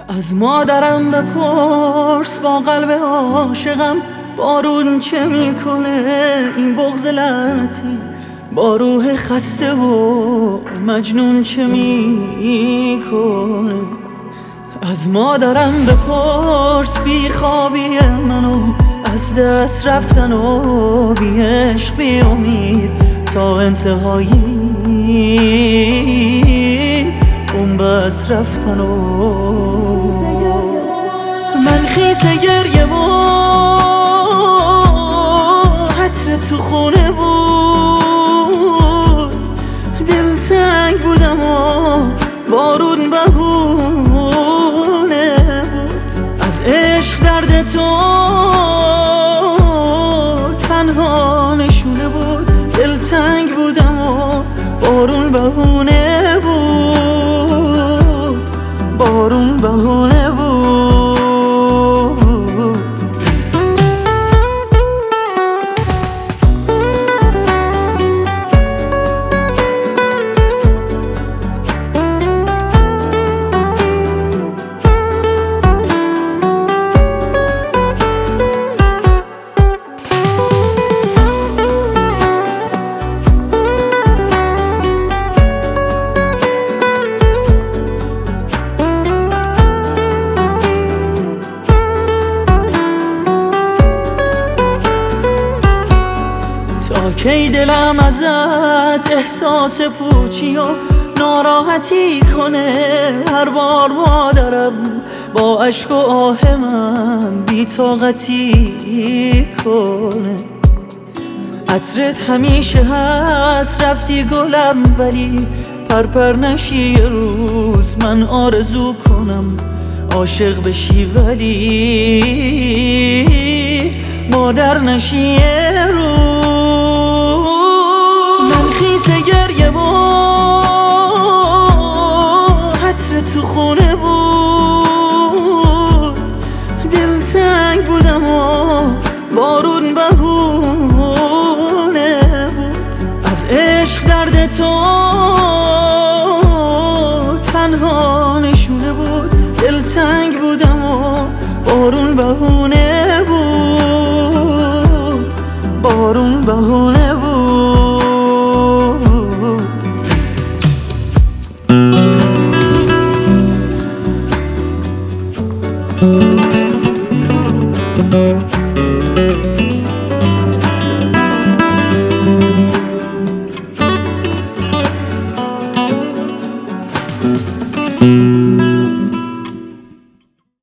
از مادرم بپرس با قلب عاشقم بارون چه میکنه، این بغض لعنتی با روح خسته و مجنون چه میکنه. از مادرم بپرس بی خوابی منو، از دست رفتن و بی عشق بی امید تا انتهای این بنبست رفتن و من خیس گریه و عطر تو خونه بود، دلتنگ بودم و بارون بهونه بود. از عشق درد تو تنها نشونه بود، دلتنگ بودم و بارون بهونه بود، بارون بهونه بود. تا کی دلم ازت احساس پوچی و ناراحتی کنه، هر بار مادرم با اشک و آه من بی‌طاقتی کنه. عطرت همیشه هست، رفتی گلم ولی پرپر نشی یه روز، من آرزو کنم عاشق بشی ولی مادر نشی یه روز. گریه و عطر تو خونه بود، دلتنگ بودم و بارون بهونه بود. از عشق درد تو تنها نشونه بود، دلتنگ بودم و بارون بهونه بود، بارون بهونه بود.